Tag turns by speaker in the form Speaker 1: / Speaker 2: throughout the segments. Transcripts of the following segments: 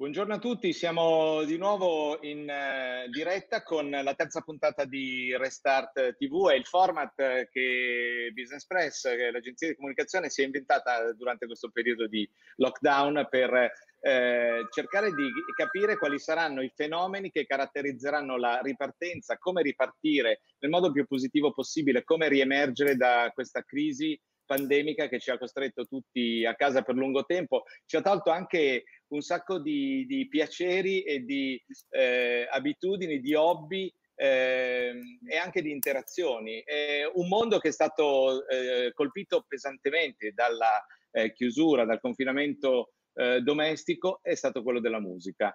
Speaker 1: Buongiorno a tutti, siamo di nuovo in diretta con la terza puntata di Restart TV. È il format che Business Press, che è l'agenzia di comunicazione, si è inventata durante questo periodo di lockdown per cercare di capire quali saranno i fenomeni che caratterizzeranno la ripartenza, come ripartire nel modo più positivo possibile, come riemergere da questa crisi pandemica che ci ha costretto tutti a casa per lungo tempo, ci ha tolto anche un sacco di piaceri e di abitudini, di hobby e anche di interazioni. È un mondo che è stato colpito pesantemente dalla chiusura, dal confinamento domestico, è stato quello della musica.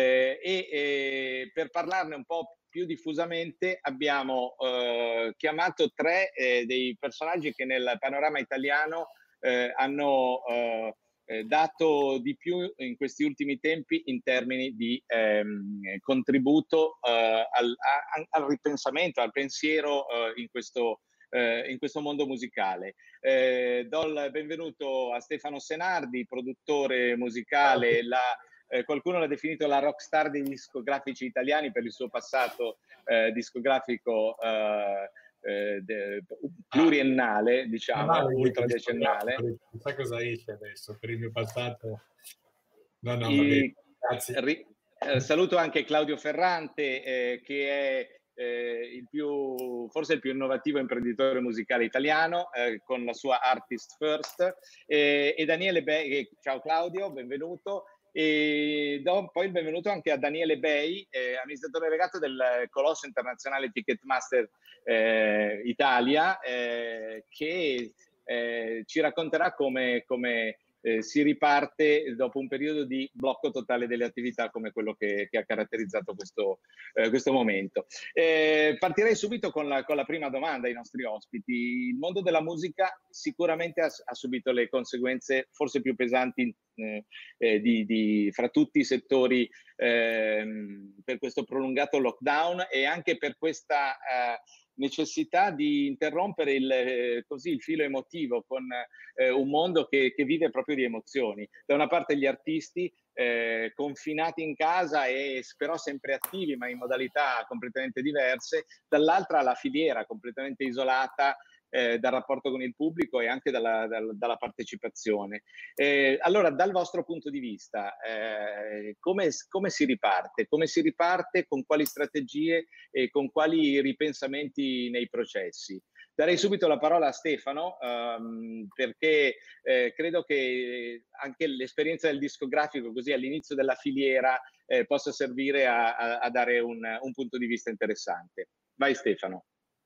Speaker 1: Per parlarne un po' più diffusamente abbiamo chiamato tre dei personaggi che nel panorama italiano hanno dato di più in questi ultimi tempi in termini di contributo al ripensamento, al pensiero in questo mondo musicale. Do il benvenuto a Stefano Senardi, produttore musicale, qualcuno l'ha definito la rockstar dei discografici italiani per il suo passato discografico pluriennale, diciamo, ultradecennale.
Speaker 2: Sai cosa esce adesso per il mio passato? No, va bene. Grazie.
Speaker 1: Saluto anche Claudio Ferrante, che è forse il più innovativo imprenditore musicale italiano, con la sua Artist First, e Daniele Bei. Ciao Claudio, benvenuto. E do poi il benvenuto anche a Daniele Bei, amministratore delegato del colosso internazionale Ticketmaster Italia, che ci racconterà come si riparte dopo un periodo di blocco totale delle attività come quello che ha caratterizzato questo momento. Partirei subito con la prima domanda ai nostri ospiti. Il mondo della musica sicuramente ha subito le conseguenze forse più pesanti fra tutti i settori per questo prolungato lockdown e anche per questa necessità di interrompere il filo emotivo con un mondo che vive proprio di emozioni. Da una parte gli artisti confinati in casa e però sempre attivi ma in modalità completamente diverse, dall'altra la filiera completamente isolata dal rapporto con il pubblico e anche dalla partecipazione. Allora, dal vostro punto di vista, come si riparte? Come si riparte? Con quali strategie e con quali ripensamenti nei processi? Darei subito la parola a Stefano, perché credo che anche l'esperienza del discografico così all'inizio della filiera possa servire a dare un punto di vista interessante. Vai Stefano.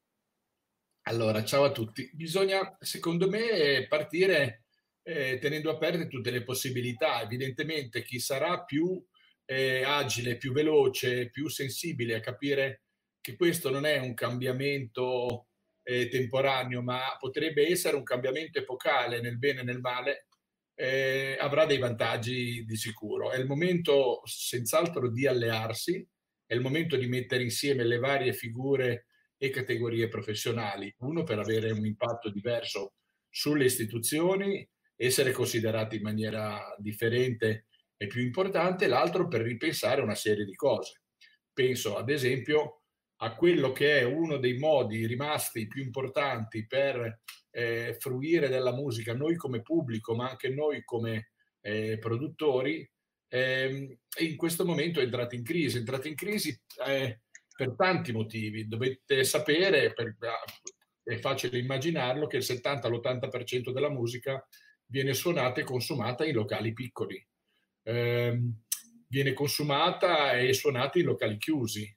Speaker 2: Allora, ciao a tutti. Bisogna, secondo me, partire tenendo aperte tutte le possibilità. Evidentemente chi sarà più agile, più veloce, più sensibile a capire che questo non è un cambiamento temporaneo, ma potrebbe essere un cambiamento epocale nel bene e nel male, avrà dei vantaggi di sicuro. È il momento senz'altro di allearsi, è il momento di mettere insieme le varie figure e categorie professionali, uno per avere un impatto diverso sulle istituzioni, essere considerati in maniera differente e più importante, l'altro per ripensare una serie di cose. Penso ad esempio a quello che è uno dei modi rimasti più importanti per fruire della musica, noi come pubblico ma anche noi come produttori, e in questo momento è entrato in crisi per tanti motivi. Dovete sapere, è facile immaginarlo, che il 70-80% della musica viene suonata e consumata in locali piccoli, viene consumata e suonata in locali chiusi.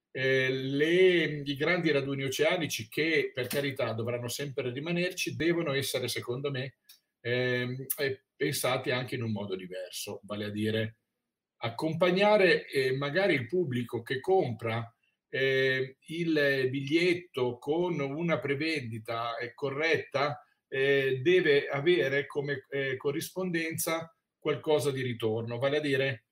Speaker 2: I grandi raduni oceanici, che per carità dovranno sempre rimanerci, devono essere secondo me pensati anche in un modo diverso, vale a dire accompagnare magari il pubblico che compra il biglietto con una prevendita corretta, deve avere come corrispondenza qualcosa di ritorno, vale a dire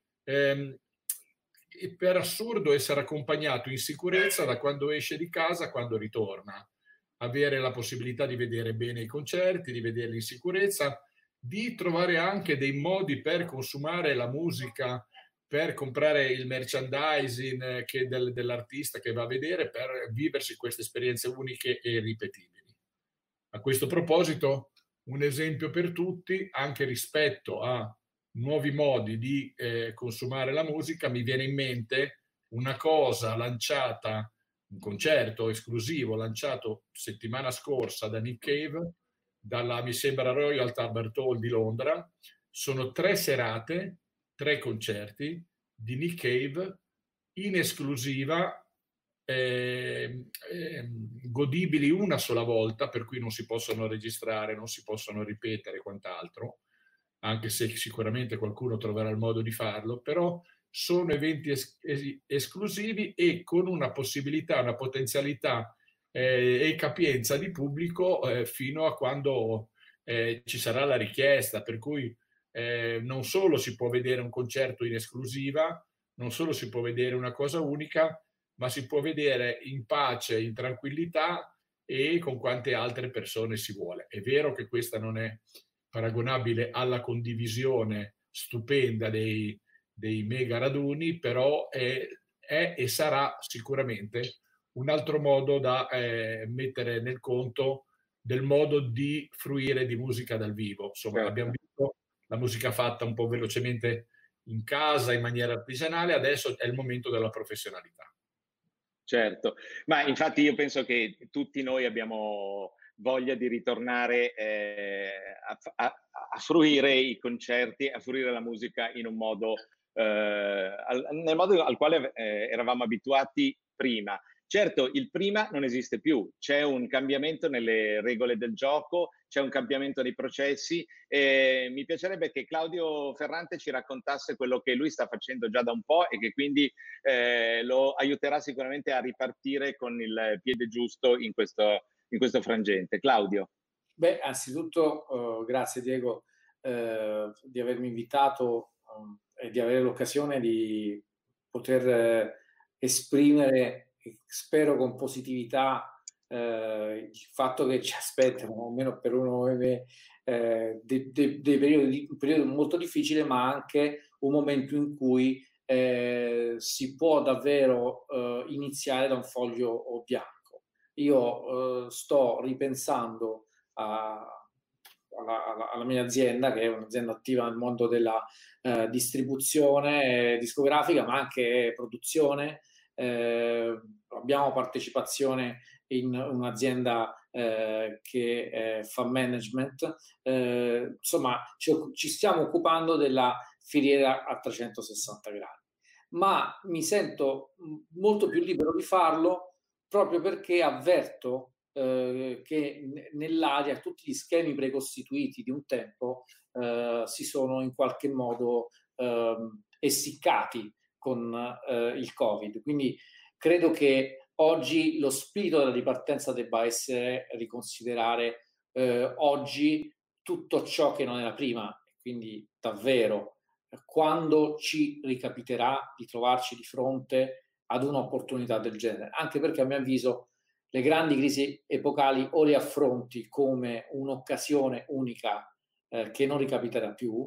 Speaker 2: per assurdo essere accompagnato in sicurezza da quando esce di casa a quando ritorna, avere la possibilità di vedere bene i concerti, di vederli in sicurezza, di trovare anche dei modi per consumare la musica per comprare il merchandising dell'artista che va a vedere, per viversi queste esperienze uniche e irripetibili. A questo proposito, un esempio per tutti, anche rispetto a nuovi modi di consumare la musica, mi viene in mente una cosa lanciata, un concerto esclusivo lanciato settimana scorsa da Nick Cave, dalla, mi sembra, Royal Albert Hall di Londra. Sono 3 serate, 3 concerti di Nick Cave in esclusiva, godibili una sola volta, per cui non si possono registrare, non si possono ripetere e quant'altro, anche se sicuramente qualcuno troverà il modo di farlo, però sono eventi esclusivi e con una possibilità, una potenzialità e capienza di pubblico fino a quando ci sarà la richiesta, per cui non solo si può vedere un concerto in esclusiva, non solo si può vedere una cosa unica, ma si può vedere in pace, in tranquillità e con quante altre persone si vuole. È vero che questa non è paragonabile alla condivisione stupenda dei mega raduni, però è e sarà sicuramente un altro modo da mettere nel conto del modo di fruire di musica dal vivo. Insomma, abbiamo visto la musica fatta un po' velocemente in casa, in maniera artigianale, adesso è il momento della professionalità.
Speaker 1: Certo, ma infatti io penso che tutti noi abbiamo voglia di ritornare a fruire i concerti, a fruire la musica in un modo, nel modo al quale eravamo abituati prima. Certo, il prima non esiste più, c'è un cambiamento nelle regole del gioco, c'è un cambiamento nei processi e mi piacerebbe che Claudio Ferrante ci raccontasse quello che lui sta facendo già da un po' e che quindi lo aiuterà sicuramente a ripartire con il piede giusto in questo frangente. Claudio.
Speaker 3: Beh, anzitutto grazie Diego di avermi invitato e di avere l'occasione di poter esprimere, spero con positività, il fatto che ci aspettano, almeno per uno come me, dei periodi, un periodo molto difficile, ma anche un momento in cui si può davvero iniziare da un foglio bianco. Io sto ripensando alla mia azienda, che è un'azienda attiva nel mondo della distribuzione discografica, ma anche produzione. Abbiamo partecipazione in un'azienda che fa management. Insomma, ci stiamo occupando della filiera a 360 gradi. Ma mi sento molto più libero di farlo proprio perché avverto che nell'aria tutti gli schemi precostituiti di un tempo si sono in qualche modo essiccati con il Covid. Quindi credo che oggi lo spirito della ripartenza debba essere riconsiderare oggi tutto ciò che non era prima. Quindi davvero quando ci ricapiterà di trovarci di fronte ad un'opportunità del genere, anche perché a mio avviso le grandi crisi epocali o le affronti come un'occasione unica che non ricapiterà più,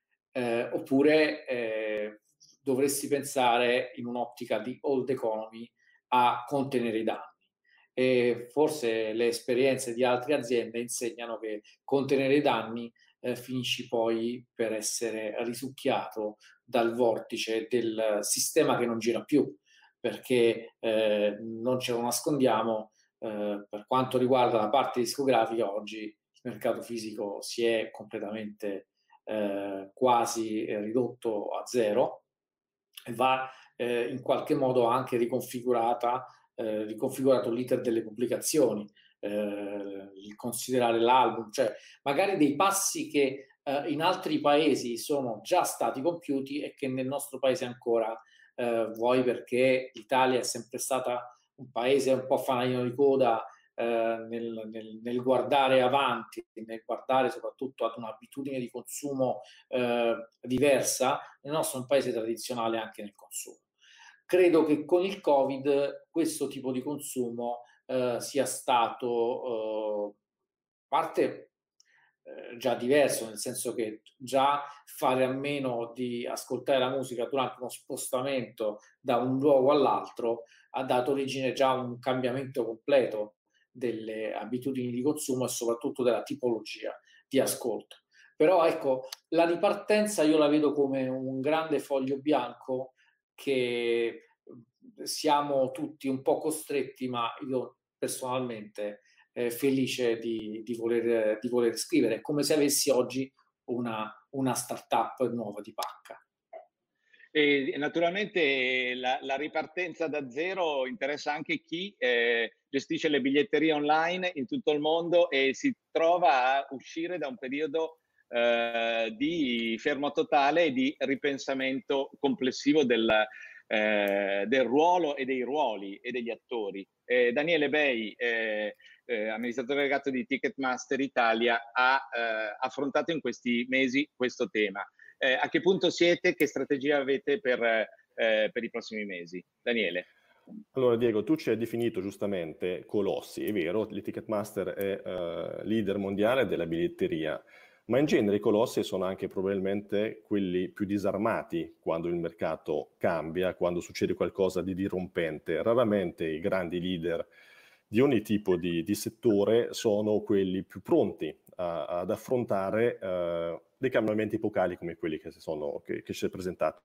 Speaker 3: oppure dovresti pensare in un'ottica di old economy a contenere i danni. E forse le esperienze di altre aziende insegnano che contenere i danni finisci poi per essere risucchiato dal vortice del sistema che non gira più, perché non ce lo nascondiamo, per quanto riguarda la parte discografica oggi il mercato fisico si è completamente quasi ridotto a zero e va in qualche modo anche riconfigurato l'iter delle pubblicazioni, il considerare l'album, cioè magari dei passi che in altri paesi sono già stati compiuti e che nel nostro paese ancora vuoi perché l'Italia è sempre stata un paese un po' fanalino di coda nel guardare avanti, nel guardare soprattutto ad un'abitudine di consumo diversa. Il nostro è un paese tradizionale anche nel consumo. Credo che con il Covid questo tipo di consumo sia stato parte già diverso, nel senso che già fare a meno di ascoltare la musica durante uno spostamento da un luogo all'altro ha dato origine già a un cambiamento completo delle abitudini di consumo e soprattutto della tipologia di ascolto. Però ecco, la ripartenza io la vedo come un grande foglio bianco che siamo tutti un po' costretti, ma io personalmente felice di voler scrivere. È come se avessi oggi una startup nuova di pacca.
Speaker 1: E naturalmente la ripartenza da zero interessa anche chi gestisce le biglietterie online in tutto il mondo e si trova a uscire da un periodo di fermo totale e di ripensamento complessivo del ruolo e dei ruoli e degli attori. Daniele Bei, amministratore delegato di Ticketmaster Italia, ha affrontato in questi mesi questo tema. A che punto siete? Che strategia avete per i prossimi mesi? Daniele.
Speaker 4: Allora Diego, tu ci hai definito giustamente colossi, è vero, il Ticketmaster è leader mondiale della biglietteria, ma in genere i colossi sono anche probabilmente quelli più disarmati quando il mercato cambia, quando succede qualcosa di dirompente. Raramente i grandi leader di ogni tipo di settore sono quelli più pronti ad affrontare dei cambiamenti epocali come quelli che si è presentato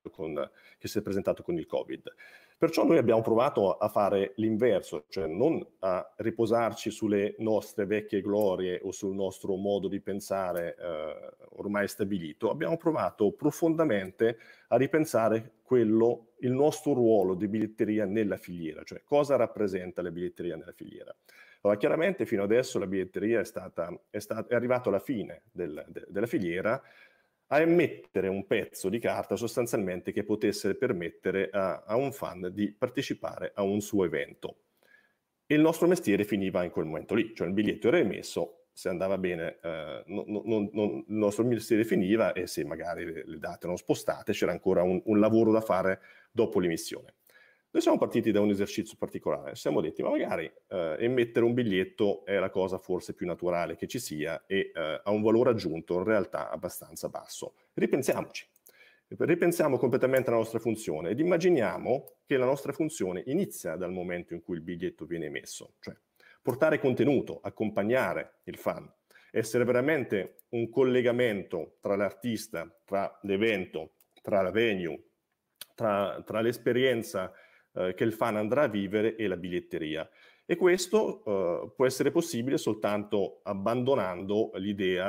Speaker 4: con il Covid. Perciò noi abbiamo provato a fare l'inverso, cioè non a riposarci sulle nostre vecchie glorie o sul nostro modo di pensare ormai stabilito. Abbiamo provato profondamente a ripensare il nostro ruolo di biglietteria nella filiera, cioè cosa rappresenta la biglietteria nella filiera. Allora, chiaramente fino adesso la biglietteria è arrivato alla fine della filiera a emettere un pezzo di carta sostanzialmente che potesse permettere a un fan di partecipare a un suo evento. Il nostro mestiere finiva in quel momento lì, cioè il biglietto era emesso, se andava bene il nostro mestiere finiva e se magari le date erano spostate c'era ancora un lavoro da fare dopo l'emissione. Noi siamo partiti da un esercizio particolare, ci siamo detti ma magari emettere un biglietto è la cosa forse più naturale che ci sia e ha un valore aggiunto in realtà abbastanza basso. Ripensiamoci, ripensiamo completamente alla nostra funzione ed immaginiamo che la nostra funzione inizia dal momento in cui il biglietto viene emesso, cioè portare contenuto, accompagnare il fan, essere veramente un collegamento tra l'artista, tra l'evento, tra la venue, tra l'esperienza che il fan andrà a vivere e la biglietteria. E questo può essere possibile soltanto abbandonando l'idea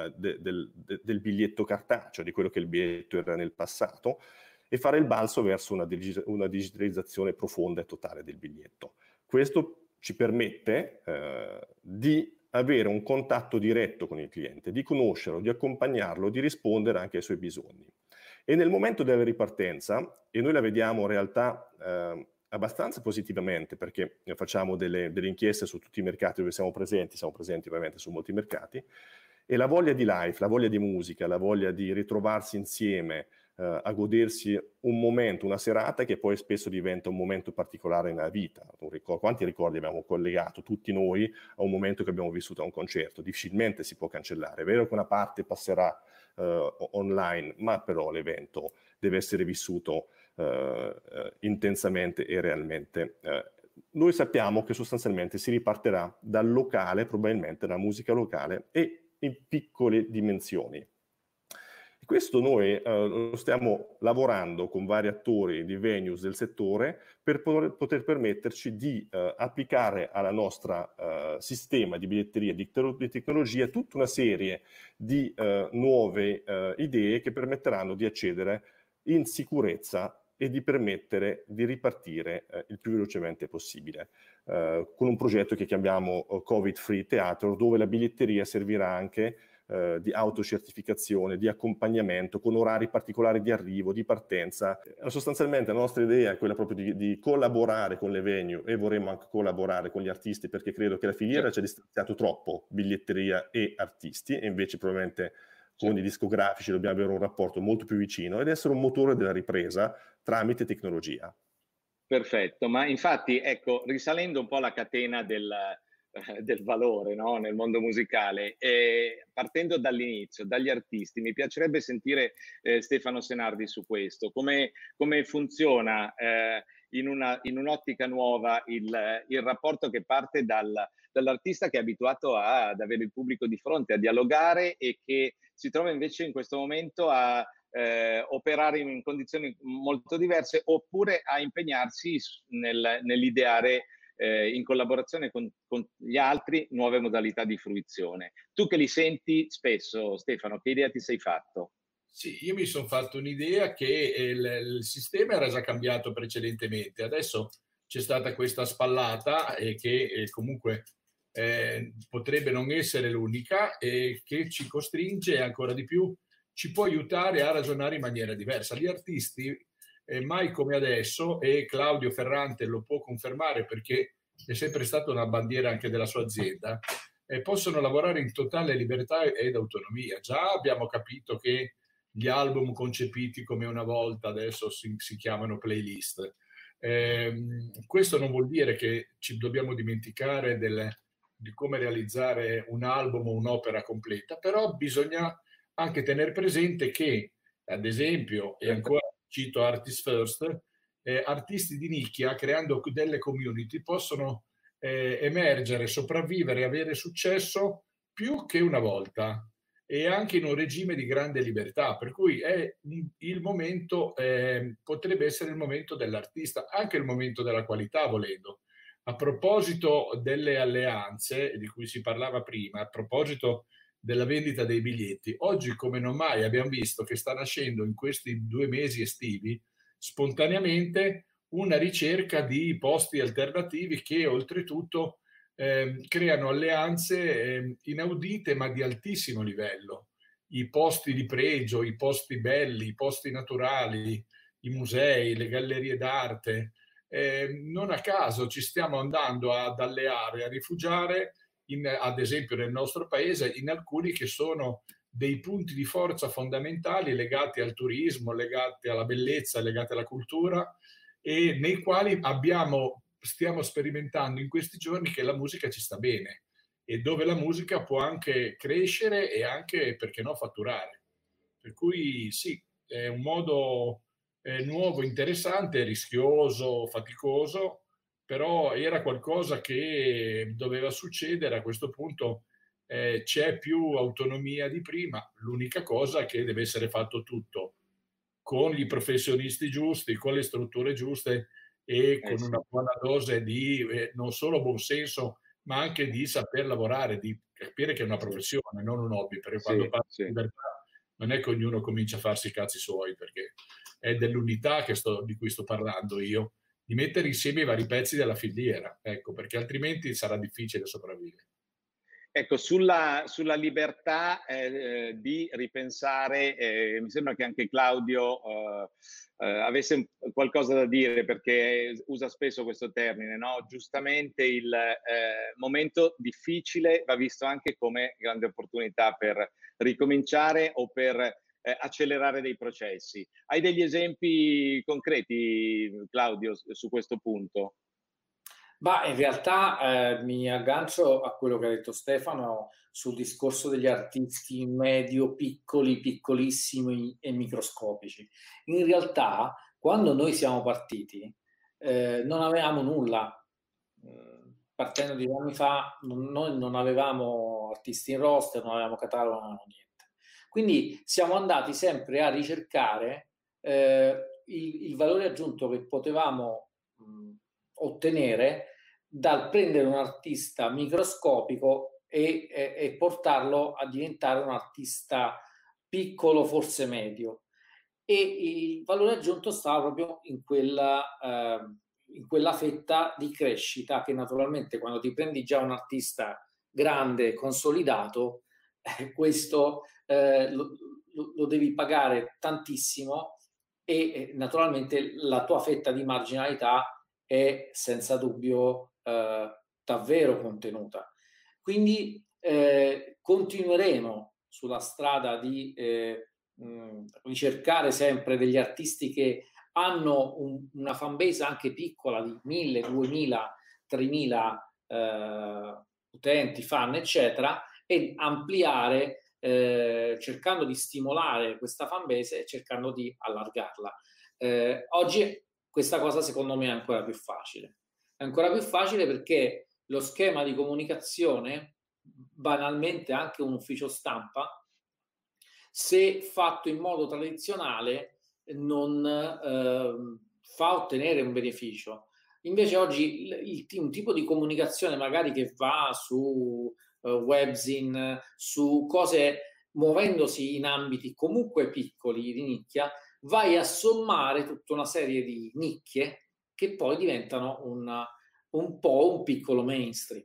Speaker 4: del biglietto cartaceo, di quello che il biglietto era nel passato, e fare il balzo verso una digitalizzazione profonda e totale del biglietto. Questo ci permette di avere un contatto diretto con il cliente, di conoscerlo, di accompagnarlo, di rispondere anche ai suoi bisogni. E nel momento della ripartenza, e noi la vediamo in realtà abbastanza positivamente perché facciamo delle inchieste su tutti i mercati dove siamo presenti ovviamente su molti mercati, e la voglia di live, la voglia di musica, la voglia di ritrovarsi insieme, a godersi un momento, una serata che poi spesso diventa un momento particolare nella vita. Quanti ricordi abbiamo collegato tutti noi a un momento che abbiamo vissuto a un concerto? Difficilmente si può cancellare. È vero che una parte passerà online, ma però l'evento deve essere vissuto intensamente e realmente. Noi sappiamo che sostanzialmente si ripartirà dal locale, probabilmente dalla musica locale e in piccole dimensioni. Questo noi lo stiamo lavorando con vari attori di venues del settore per poter permetterci di applicare alla nostra sistema di biglietteria di tecnologia tutta una serie di nuove idee che permetteranno di accedere in sicurezza e di permettere di ripartire il più velocemente possibile con un progetto che chiamiamo Covid Free Theater, dove la biglietteria servirà anche di autocertificazione, di accompagnamento, con orari particolari di arrivo, di partenza. Sostanzialmente la nostra idea è quella proprio di collaborare con le venue e vorremmo anche collaborare con gli artisti perché credo che la filiera ci ha distanziato troppo, biglietteria e artisti, e invece probabilmente con i discografici dobbiamo avere un rapporto molto più vicino ed essere un motore della ripresa tramite tecnologia.
Speaker 1: Perfetto, ma infatti ecco, risalendo un po' alla catena del valore, no? Nel mondo musicale. E partendo dall'inizio, dagli artisti, mi piacerebbe sentire Stefano Senardi su questo, come funziona in un'ottica nuova il rapporto che parte dall'artista che è abituato ad avere il pubblico di fronte, a dialogare, e che si trova invece in questo momento a operare in condizioni molto diverse, oppure a impegnarsi nell'ideare in collaborazione con gli altri nuove modalità di fruizione. Tu che li senti spesso, Stefano, che idea ti sei fatto?
Speaker 2: Sì, io mi sono fatto un'idea che il sistema era già cambiato precedentemente, adesso c'è stata questa spallata e che comunque potrebbe non essere l'unica, e che ci costringe ancora di più, ci può aiutare a ragionare in maniera diversa. Gli artisti, mai come adesso, e Claudio Ferrante lo può confermare perché è sempre stata una bandiera anche della sua azienda, possono lavorare in totale libertà ed autonomia. Già abbiamo capito che gli album concepiti come una volta adesso si chiamano playlist. Questo non vuol dire che ci dobbiamo dimenticare di come realizzare un album o un'opera completa, però bisogna anche tenere presente che, ad esempio, e ancora cito Artist First, artisti di nicchia, creando delle community, possono emergere, sopravvivere e avere successo più che una volta, e anche in un regime di grande libertà, per cui è il momento, potrebbe essere il momento dell'artista, anche il momento della qualità, volendo. A proposito delle alleanze di cui si parlava prima, a proposito della vendita dei biglietti, oggi come non mai abbiamo visto che sta nascendo in questi 2 mesi estivi spontaneamente una ricerca di posti alternativi che oltretutto creano alleanze inaudite ma di altissimo livello. I posti di pregio, i posti belli, i posti naturali, i musei, le gallerie d'arte. Non a caso ci stiamo andando ad alleare, a rifugiare, ad esempio nel nostro paese, in alcuni che sono dei punti di forza fondamentali legati al turismo, legati alla bellezza, legati alla cultura, e nei quali stiamo sperimentando in questi giorni che la musica ci sta bene, e dove la musica può anche crescere e anche, perché no, fatturare. Per cui sì, è un modo nuovo, interessante, rischioso, faticoso, però era qualcosa che doveva succedere. A questo punto c'è più autonomia di prima, l'unica cosa è che deve essere fatto tutto con i professionisti giusti, con le strutture giuste e con una buona dose di non solo buonsenso, ma anche di saper lavorare, di capire che è una professione, non un hobby, perché quando parlo di libertà non è che ognuno comincia a farsi i cazzi suoi, perché è dell'unità di cui sto parlando io, di mettere insieme i vari pezzi della filiera, ecco, perché altrimenti sarà difficile sopravvivere.
Speaker 1: Ecco, sulla libertà di ripensare, mi sembra che anche Claudio avesse qualcosa da dire, perché usa spesso questo termine, no? Giustamente il momento difficile va visto anche come grande opportunità per ricominciare o per accelerare dei processi. Hai degli esempi concreti, Claudio, su questo punto?
Speaker 3: Ma in realtà mi aggancio a quello che ha detto Stefano sul discorso degli artisti medio, piccoli, piccolissimi e microscopici. In realtà, quando noi siamo partiti, non avevamo nulla. Partendo di anni fa, noi non avevamo artisti in roster, non avevamo catalogo, non avevamo niente. Quindi siamo andati sempre a ricercare il valore aggiunto che potevamo ottenere dal prendere un artista microscopico e portarlo a diventare un artista piccolo, forse medio. E il valore aggiunto stava proprio in quella fetta di crescita che naturalmente quando ti prendi già un artista grande, consolidato, questo lo devi pagare tantissimo, e naturalmente la tua fetta di marginalità è senza dubbio davvero contenuta. Quindi continueremo sulla strada di ricercare sempre degli artisti che hanno una fanbase anche piccola di 1000, 2000, 3000 utenti, fan, eccetera, e ampliare, cercando di stimolare questa fanbase e cercando di allargarla. Oggi questa cosa secondo me è ancora più facile. È ancora più facile perché lo schema di comunicazione, banalmente anche un ufficio stampa, se fatto in modo tradizionale, non fa ottenere un beneficio. Invece oggi un tipo di comunicazione magari che va su webzine, su cose muovendosi in ambiti comunque piccoli, di nicchia, vai a sommare tutta una serie di nicchie che poi diventano un po' un piccolo mainstream.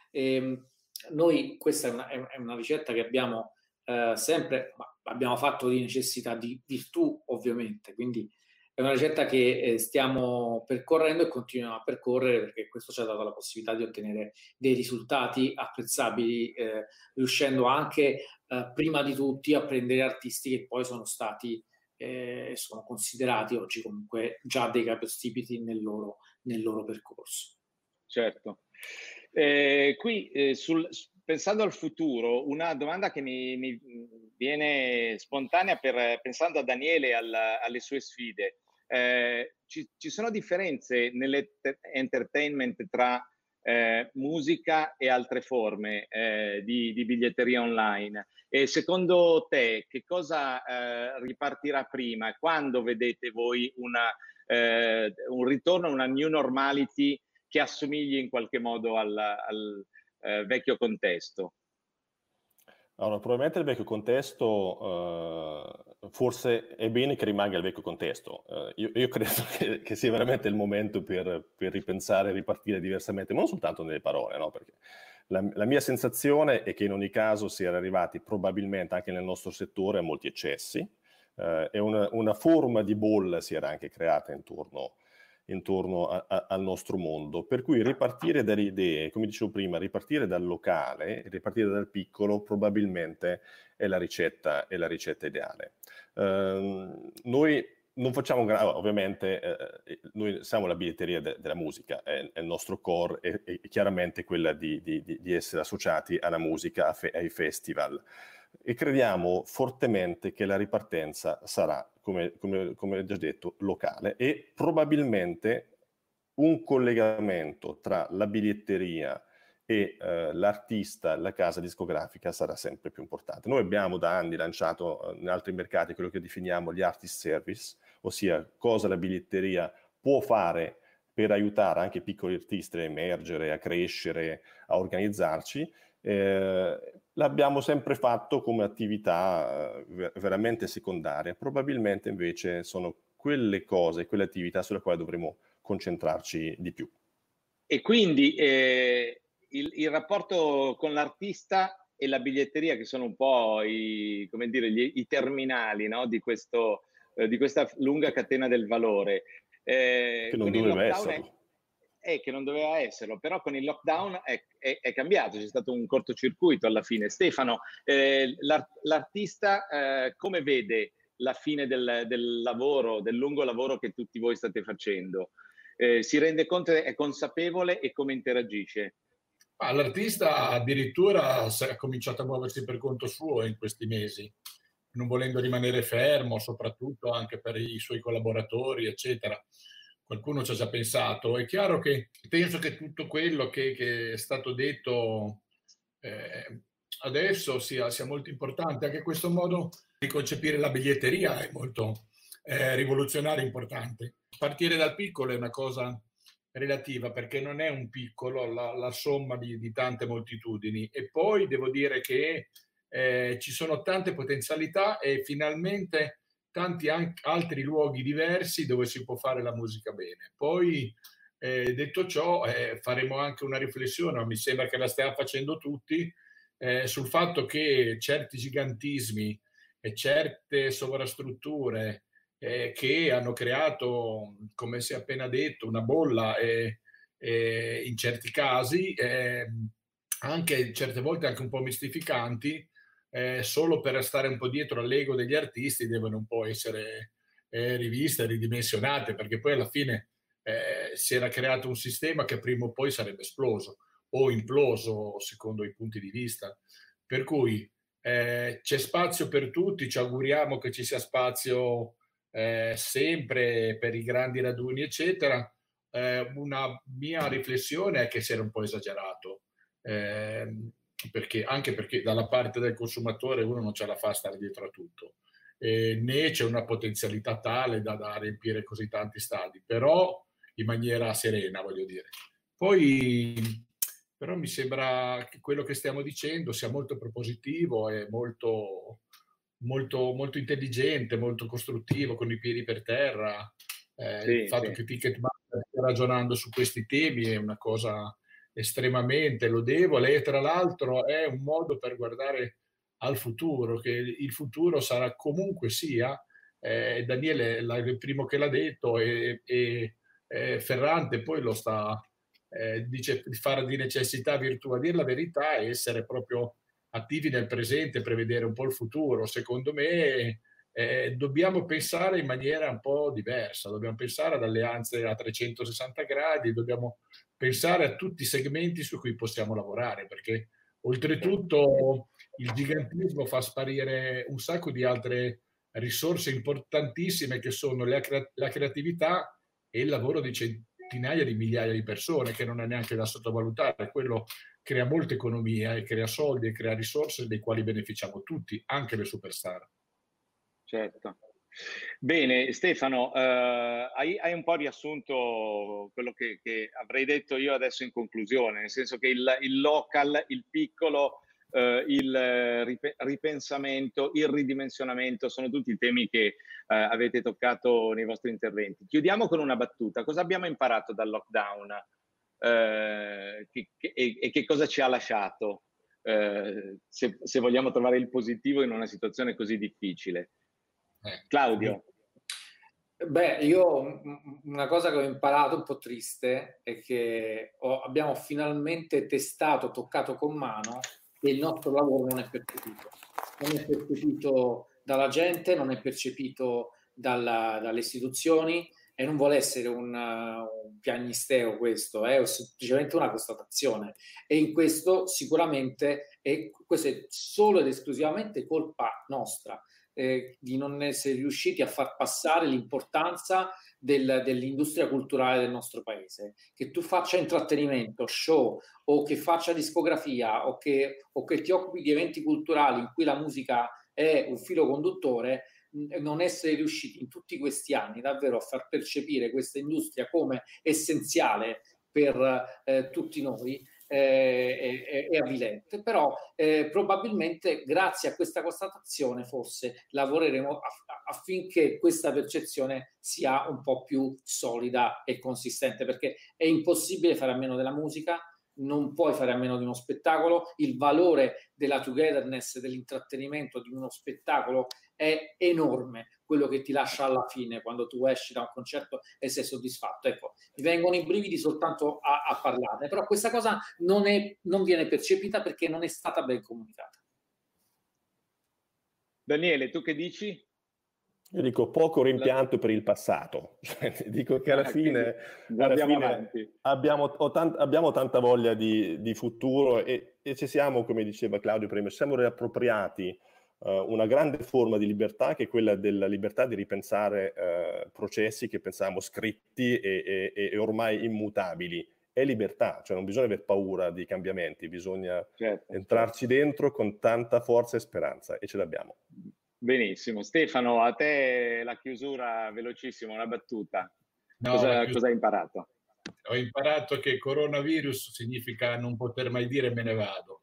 Speaker 3: Noi, questa è una ricetta che abbiamo sempre, ma abbiamo fatto di necessità, di virtù ovviamente, quindi è una ricetta che stiamo percorrendo e continuiamo a percorrere, perché questo ci ha dato la possibilità di ottenere dei risultati apprezzabili, riuscendo anche prima di tutti a prendere artisti che poi sono stati sono considerati oggi comunque già dei capostipiti nel loro percorso.
Speaker 1: Certo. Qui pensando al futuro, una domanda che mi viene spontanea pensando a Daniele alle sue sfide. Ci sono differenze nell'entertainment tra musica e altre forme di biglietteria online? E secondo te che cosa ripartirà prima? Quando vedete voi un ritorno a una new normality che assomigli in qualche modo al vecchio contesto?
Speaker 4: Allora, probabilmente il vecchio contesto forse è bene che rimanga il vecchio contesto. Io credo che sia veramente il momento per ripensare e ripartire diversamente, ma non soltanto nelle parole, no? Perché la mia sensazione è che in ogni caso si era arrivati probabilmente anche nel nostro settore a molti eccessi e una forma di bolla si era anche creata intorno al nostro mondo, per cui ripartire dalle idee, come dicevo prima, ripartire dal locale, ripartire dal piccolo probabilmente è la ricetta ideale. Noi non facciamo, ovviamente, noi siamo la biglietteria della musica, è il nostro core, è chiaramente quella di essere associati alla musica, ai festival. E crediamo fortemente che la ripartenza sarà, come già detto, locale e probabilmente un collegamento tra la biglietteria e l'artista, la casa discografica sarà sempre più importante. Noi abbiamo da anni lanciato in altri mercati quello che definiamo gli artist service, ossia cosa la biglietteria può fare per aiutare anche piccoli artisti a emergere, a crescere, a organizzarci. L'abbiamo sempre fatto come attività veramente secondaria. Probabilmente invece sono quelle cose, quelle attività sulle quali dovremo concentrarci di più.
Speaker 1: E quindi il rapporto con l'artista e la biglietteria, che sono un po' i terminali, no? di questa lunga catena del valore.
Speaker 4: Che non doveva esserlo.
Speaker 1: Che non doveva esserlo, però con il lockdown è cambiato, c'è stato un cortocircuito alla fine. Stefano, l'artista come vede la fine del lavoro, del lungo lavoro che tutti voi state facendo? Si rende conto, è consapevole e come interagisce?
Speaker 2: L'artista addirittura ha cominciato a muoversi per conto suo in questi mesi, non volendo rimanere fermo, soprattutto anche per i suoi collaboratori, eccetera. Qualcuno ci ha già pensato. È chiaro che penso che tutto quello che è stato detto adesso sia molto importante. Anche questo modo di concepire la biglietteria è molto rivoluzionario e importante. Partire dal piccolo è una cosa relativa, perché non è un piccolo la somma di tante moltitudini. E poi devo dire che ci sono tante potenzialità e finalmente tanti altri luoghi diversi dove si può fare la musica bene. Poi, detto ciò, faremo anche una riflessione, ma mi sembra che la stiamo facendo tutti, sul fatto che certi gigantismi e certe sovrastrutture che hanno creato, come si è appena detto, una bolla in certi casi, anche certe volte anche un po' mistificanti, solo per stare un po' dietro all'ego degli artisti, devono un po' essere riviste, ridimensionate, perché poi alla fine si era creato un sistema che prima o poi sarebbe esploso. o imploso secondo i punti di vista. Per cui c'è spazio per tutti, ci auguriamo che ci sia spazio sempre per i grandi raduni, eccetera. Una mia riflessione è che si era un po' esagerato, anche perché dalla parte del consumatore uno non ce la fa a stare dietro a tutto, né c'è una potenzialità tale da riempire così tanti stadi, però in maniera serena, voglio dire. Poi però mi sembra che quello che stiamo dicendo sia molto propositivo e molto, molto, molto intelligente, molto costruttivo, con i piedi per terra. Il fatto che Ticketmaster stia ragionando su questi temi è una cosa estremamente lodevole, e tra l'altro è un modo per guardare al futuro, che il futuro sarà comunque sia, Daniele è il primo che l'ha detto, e Ferrante poi lo sta, dice di fare di necessità virtù. A dire la verità è essere proprio attivi nel presente, prevedere un po' il futuro. Secondo me dobbiamo pensare in maniera un po' diversa, dobbiamo pensare ad alleanze a 360 gradi, dobbiamo pensare a tutti i segmenti su cui possiamo lavorare, perché oltretutto il gigantismo fa sparire un sacco di altre risorse importantissime, che sono la creatività e il lavoro di centinaia di migliaia di persone, che non è neanche da sottovalutare. Quello crea molta economia e crea soldi e crea risorse dei quali beneficiamo tutti, anche le superstar.
Speaker 1: Certo. Bene, Stefano, hai un po' riassunto quello che avrei detto io adesso in conclusione, nel senso che il local, il piccolo, il ripensamento, il ridimensionamento sono tutti temi che avete toccato nei vostri interventi. Chiudiamo con una battuta. Cosa abbiamo imparato dal lockdown e che cosa ci ha lasciato, se vogliamo trovare il positivo in una situazione così difficile? Claudio.
Speaker 3: Beh, io una cosa che ho imparato un po' triste è che abbiamo finalmente testato, toccato con mano, che il nostro lavoro non è percepito. Non è percepito dalla gente, non è percepito dalle istituzioni, e non vuole essere un piagnisteo questo, è semplicemente una constatazione. E in questo sicuramente, questo è solo ed esclusivamente colpa nostra. Di non essere riusciti a far passare l'importanza dell'industria culturale del nostro paese. Che tu faccia intrattenimento, show, o che faccia discografia, o che ti occupi di eventi culturali in cui la musica è un filo conduttore, non essere riusciti in tutti questi anni davvero a far percepire questa industria come essenziale per tutti noi, è avvilente. Però probabilmente grazie a questa constatazione forse lavoreremo affinché questa percezione sia un po' più solida e consistente, perché è impossibile fare a meno della musica, non puoi fare a meno di uno spettacolo. Il valore della togetherness, dell'intrattenimento di uno spettacolo è enorme, quello che ti lascia alla fine quando tu esci da un concerto e sei soddisfatto. Ecco, mi vengono i brividi soltanto a parlarne, però questa cosa non viene percepita perché non è stata ben comunicata.
Speaker 1: Daniele, tu che dici?
Speaker 4: Io dico poco rimpianto per il passato, dico che alla fine abbiamo tanta voglia di futuro, e ci siamo, come diceva Claudio prima, siamo riappropriati una grande forma di libertà, che è quella della libertà di ripensare processi che pensavamo scritti e ormai immutabili. È libertà, cioè non bisogna aver paura di cambiamenti, bisogna entrarci dentro con tanta forza e speranza, e ce l'abbiamo.
Speaker 1: Benissimo. Stefano, a te la chiusura, velocissimo, una battuta. Cosa hai imparato?
Speaker 2: Ho imparato che coronavirus significa non poter mai dire me ne vado.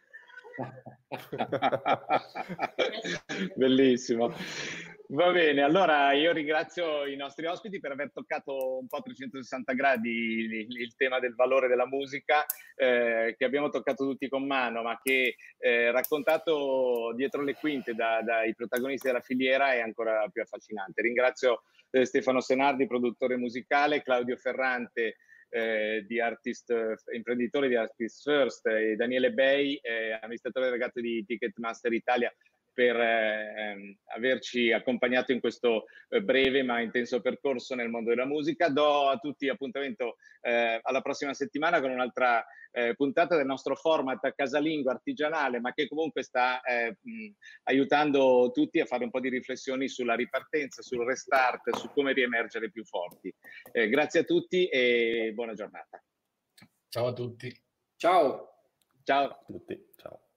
Speaker 1: Bellissimo. Va bene, allora io ringrazio i nostri ospiti per aver toccato un po' a 360 gradi il tema del valore della musica, che abbiamo toccato tutti con mano, ma che raccontato dietro le quinte dai protagonisti della filiera è ancora più affascinante. Ringrazio Stefano Senardi, produttore musicale, Claudio Ferrante, imprenditore di Artist First, e Daniele Bei, amministratore delegato di Ticketmaster Italia, per averci accompagnato in questo breve ma intenso percorso nel mondo della musica. Do a tutti appuntamento alla prossima settimana con un'altra puntata del nostro format casalingo artigianale, ma che comunque sta aiutando tutti a fare un po' di riflessioni sulla ripartenza, sul restart, su come riemergere più forti. Grazie a tutti e buona giornata.
Speaker 2: Ciao a tutti.
Speaker 3: Ciao.
Speaker 1: Ciao
Speaker 4: a tutti. Ciao.